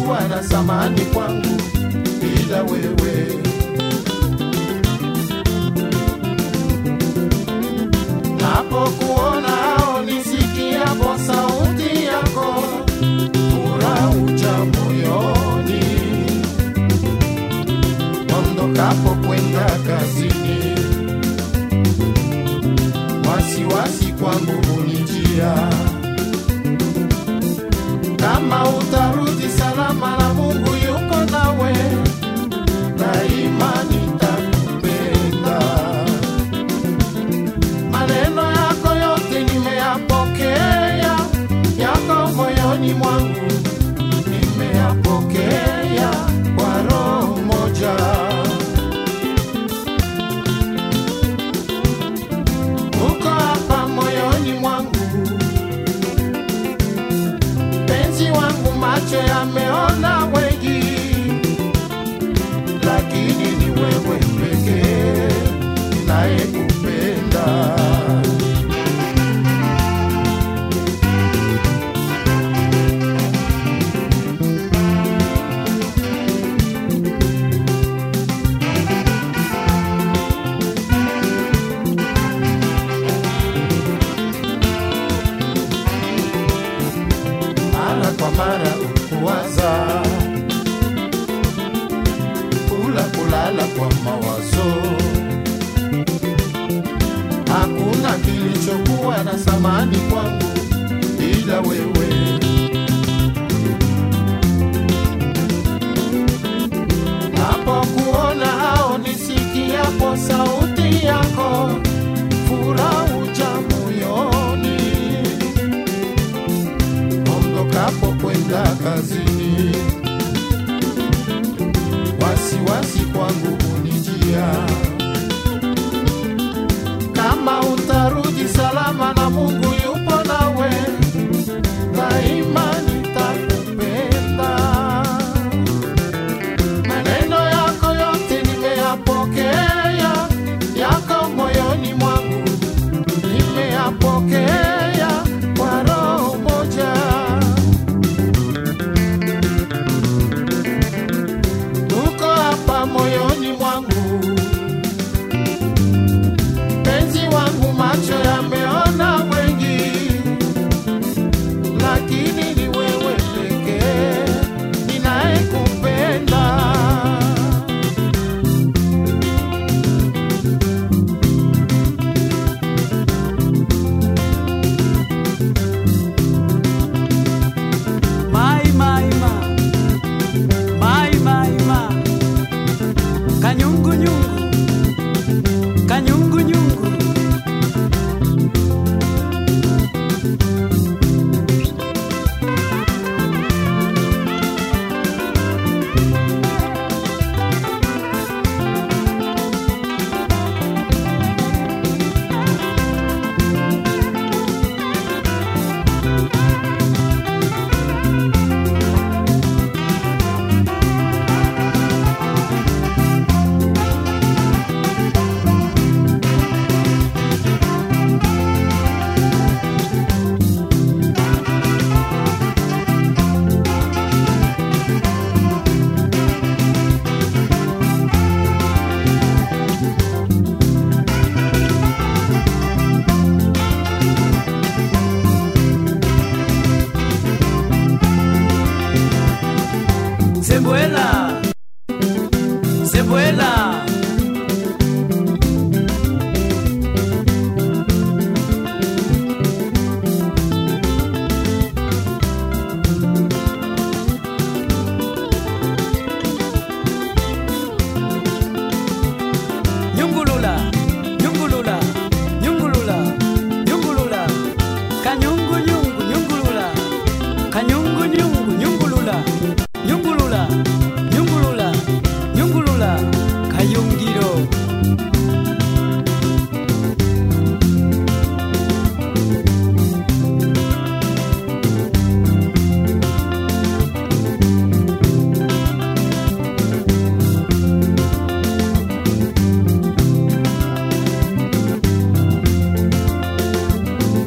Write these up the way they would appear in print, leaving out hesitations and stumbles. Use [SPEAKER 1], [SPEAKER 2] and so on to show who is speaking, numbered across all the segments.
[SPEAKER 1] kilichokuwa na thamani kwangu bila wewe. Napokuona au nisikiapo sauti yako, furaha huja moyoni. Ondokapo kwenda kazini, wasiwasi kwangu hunijia. Kama utarudi salama na Mungu yuko nawe, daima nitakupenda. Maneno yako yote nimeyapokea, yako moyoni mwangu nimeyapokea kwa roho moja. Uko hapa moyoni mwangu, penzi wangu, macho yameona wengi, lakini ni wewe pekee ninayekupenda. Mara kwa mara ukuwaza, kulala kwa mawazo. Hakuna kilichokuwa na thamani kwangu bila wewe. Napokuona au nisikiapo sauti yako, furaha huja moyoni. Ondokapo kwenda kazini, wasiwasi kwangu hunijia. Kama utarudi salama na Mungu yupo nawe, daima nitakupenda. Maneno yako yote nimeyapokea, yako moyoni mwangu nimeyapokea kwa roho moja. Uko hapa moyoni mwangu, penzi wangu, macho yameona wengi, lakini ni wewe pekee ninayekupenda. Se vuela. Nyungulula, nyungulula, nyungulula, nyungulula, kanyungu nyungu, nyungulula, kanyungu nyungu, nyungulula, nyungulula, nyungulula, nyungulula, kayungiro.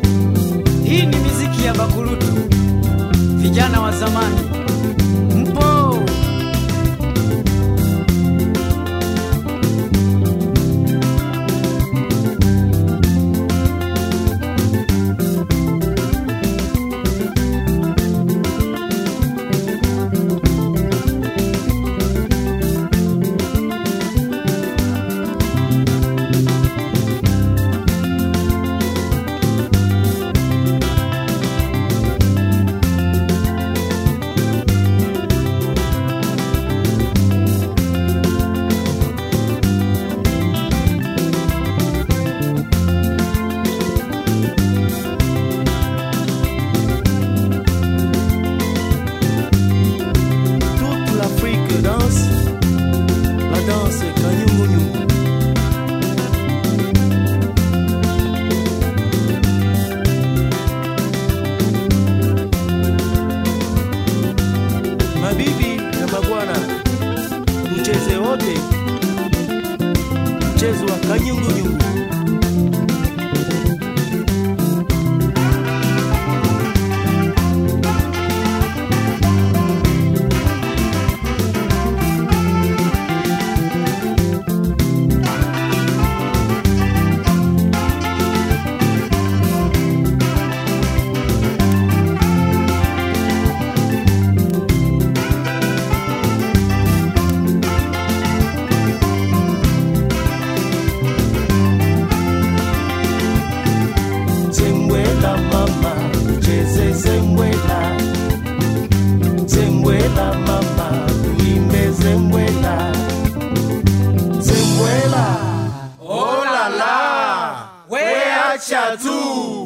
[SPEAKER 1] Hii ni miziki ya bakurutu, vijana wa zamani. Mpo
[SPEAKER 2] wote, mchezo wa kanyungunyungu.
[SPEAKER 1] Zembwela mama, tuimbe zembwela. Zembwela, oh la la, we acha tu.